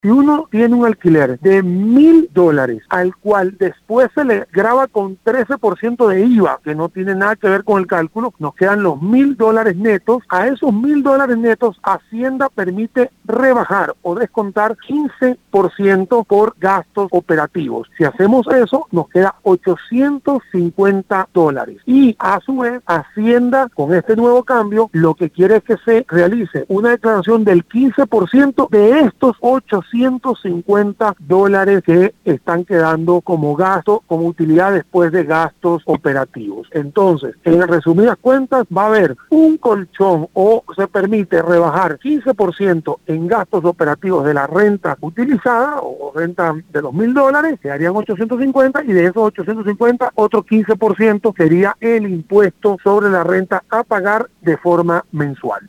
Si uno tiene un alquiler de $1,000, al cual después se le grava con 13% de IVA, que no tiene nada que ver con el cálculo, nos quedan los $1,000 netos. A esos $1,000 netos, Hacienda permite rebajar o descontar 15% por gastos operativos. Si hacemos eso, nos queda $850. Y a su vez, Hacienda, con este nuevo cambio, lo que quiere es que se realice una declaración del 15% de estos $850 que están quedando como gasto, como utilidad después de gastos operativos. Entonces, en resumidas cuentas, va a haber un colchón o se permite rebajar 15% en gastos operativos de la renta utilizada o renta de los $1,000, quedarían 850, y de esos 850, otro 15% sería el impuesto sobre la renta a pagar de forma mensual.